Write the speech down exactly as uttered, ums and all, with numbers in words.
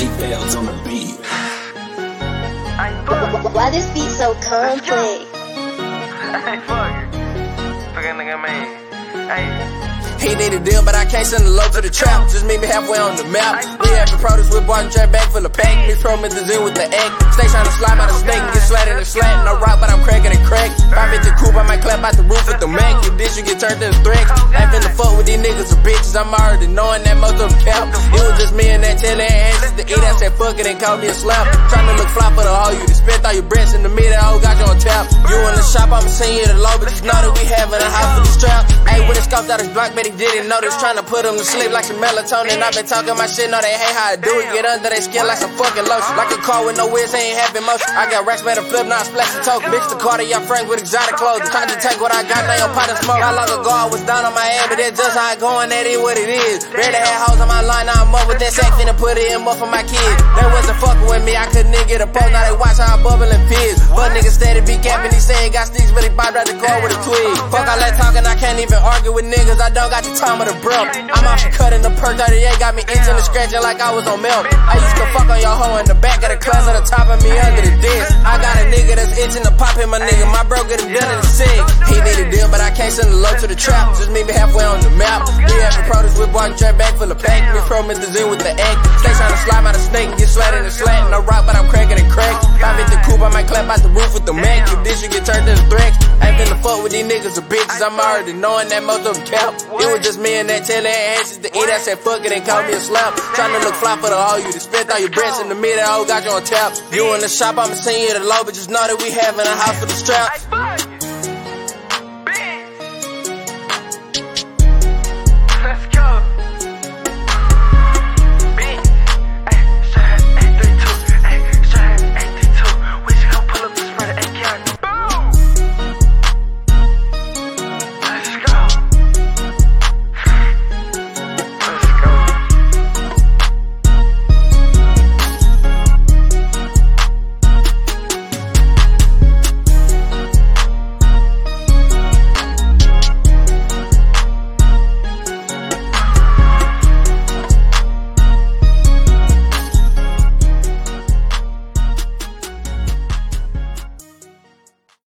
She fails on the beat. Why this beat so complex? Hey, fuck it. Fuck that nigga, man. Hey. He need a deal, but I can't send the low to the trap. Just meet me halfway on the map. We have the produce with bought and trap bag full of pack. Mix promethazine with the egg. Stay trying to slide by the snake and get slatted and slat. No rock, but I'm cracking and crack. five fifty coupe, I might clap out the roof with the Mac. You dish, you get turned to the threat. Ain't finna fuck with these niggas or bitches. I'm already knowing that most of them cap. It was just me and that telling asses to eat. I said fuck it and call me a slap. Trying to look fly for the hoe. You just spent all your breaths in the middle. I got you on tap. You in the shop, I'ma send you the low. But just know that we having a house for the strap. Ayy, when it scoped out his block, bet he didn't notice. Trying to put him to sleep like some melatonin. I've been talking my shit, know they hate how I do it. Get under their skin like some fucking lotion. Like a car with no wheels, ain't having motion. I got racks made a flip, now I splash the token. Mix the Carter, y'all friends with exotic clothes. Trying to take what I got, now your pot of smoke. How long ago I was down on my head, but that's just how I going, that is what it is. Barely had hoes on my line, now I'm up with that sex and put it in more for my kids. They wasn't fucking with me, I couldn't even get a post. Now they watch how I bubble and fizz. But niggas steady be capping, he say he got sticks, but he bobbed out the car with a twig. Fuck all that talking, I can't even argue with niggas, I don't got the time of the breath. I'm off cutting the perk thirty-eight, got me itching and scratching like I was on milk. I used to fuck on your hoe in the back of the class, on the top of me under the desk. I got a nigga that's itching to pop him, my nigga. My bro get him done in the sick. He need a deal, but I can't send the low to the trap. Just meet me halfway on the map. We have the produce with bought and trap bag full of pack. Mix promethazine with the egg. Stay trying to slime out a snake and get slatted and slat. No rock, but I'm cracking and crack. five fifty coupe, I might clap out the roof with the Mac. You dish, you get turned to the threat. Ain't finna fuck with these niggas or bitches. I'm already knowing that most of them cap. It was just me and that telling asses to eat. I said fuck it and call me a slap. Trying to look fly for the hoe. You just spent all your breaths in the middle. Hoe got you on tap. You in the shop, I'ma send you the low, but just know that we having a house for the strap.